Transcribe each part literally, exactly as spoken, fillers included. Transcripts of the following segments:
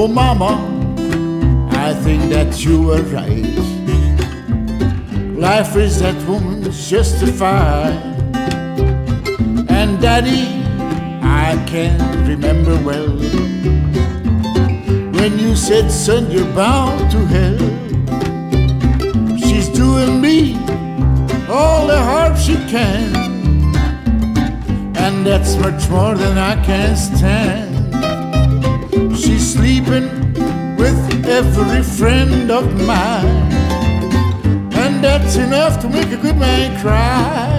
Oh, mama, I think that you were right. Life is that woman's justified. And daddy, I can remember well when you said, son, you're bound to hell. She's doing me all the harm she can, and that's much more than I can stand. She's sleeping with every friend of mine, and that's enough to make a good man cry.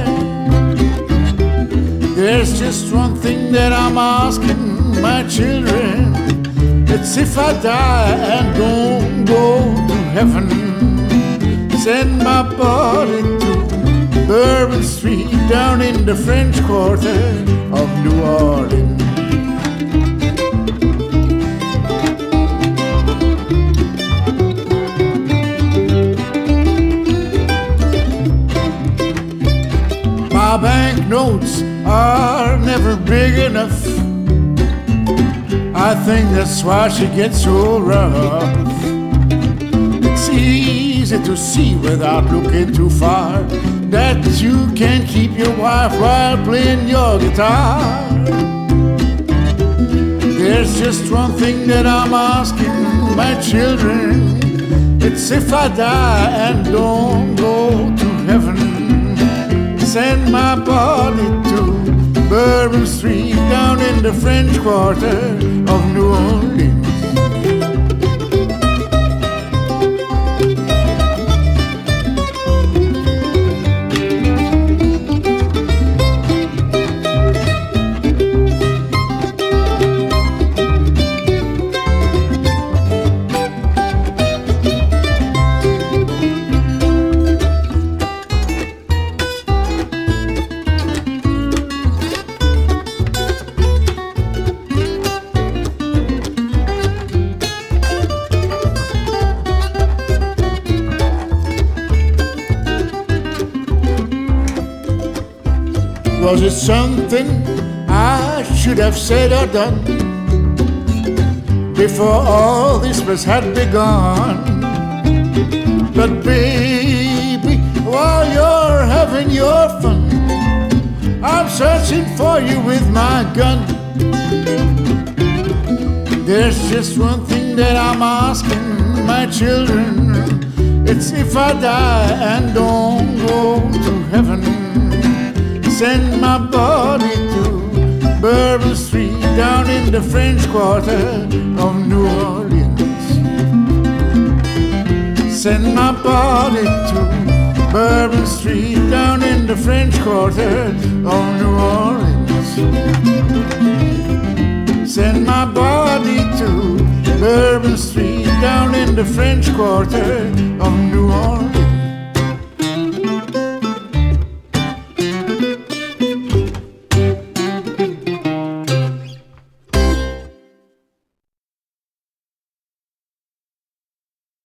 There's just one thing that I'm asking my children. It's if I die and don't go to heaven, send my body to Bourbon Street down in the French Quarter of New Orleans. My banknotes are never big enough. I think that's why she gets so rough. It's easy to see without looking too far that you can't keep your wife while playing your guitar. There's just one thing that I'm asking my children. It's if I die and don't go to heaven, send my body to Bourbon Street down in the French Quarter of New Orleans. Was it something I should have said or done before all this mess had begun? But baby, while you're having your fun, I'm searching for you with my gun. There's just one thing that I'm asking my children. It's if I die and don't go to heaven, send my body to Bourbon Street down in the French Quarter of New Orleans. Send my body to Bourbon Street down in the French Quarter of New Orleans. Send my body to Bourbon Street down in the French Quarter of New Orleans.